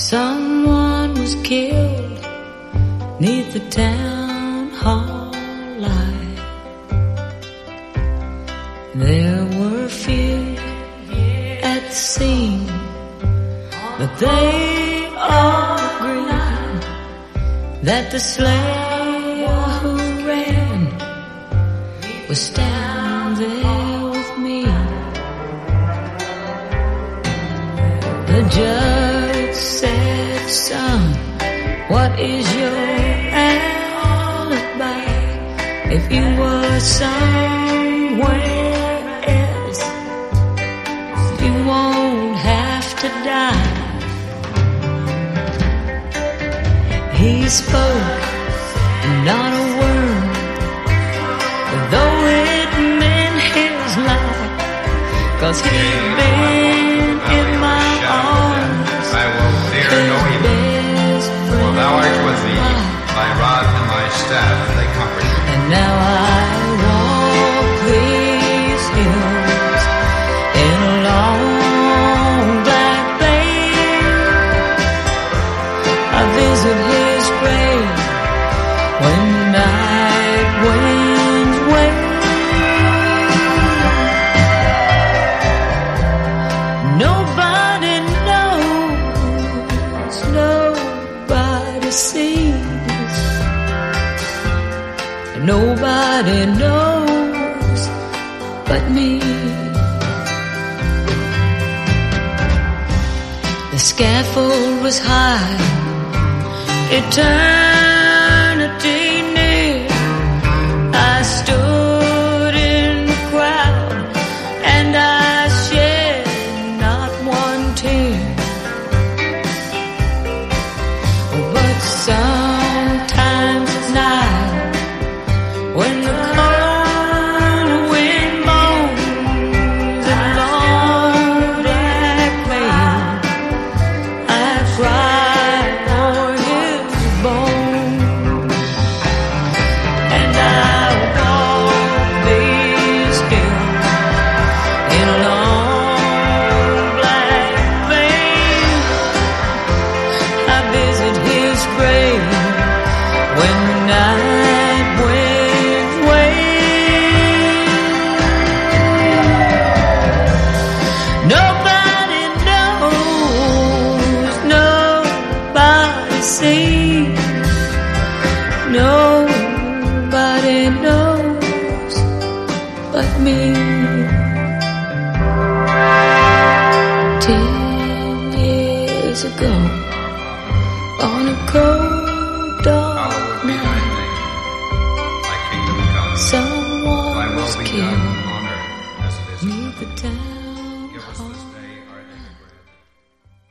Someone was killed 'neath the town hall light. There were few at the scene, but they all agreed that the slayer who ran was standing there with me. The judge said, "Son, what is your alibi? If you were somewhere else, you won't have to die." He spoke not a word, though it meant his life, 'cause he'd been in my arms. I will fear no evil, for thou art with me, thy rod and thy staff, they comfort me. And now I walk these hills in a long black veil. I visit his grave when the night winds wail. Nobody knows, nobody sees, nobody knows but me. The scaffold was high, eternity near. I stood in the crowd and I shed not one tear. But sometimes at night, when the cold wind moans along black mail, I cry for his bones. And I walk these hills in a long black veil. I visit his grave when the night winds wail. Nobody knows, nobody sees, nobody knows but me. 10 years ago, on a cold dark Hallowed be thy night, name, thy kingdom come, someone thy was will be killed done on earth as it is in heaven. 'neath the town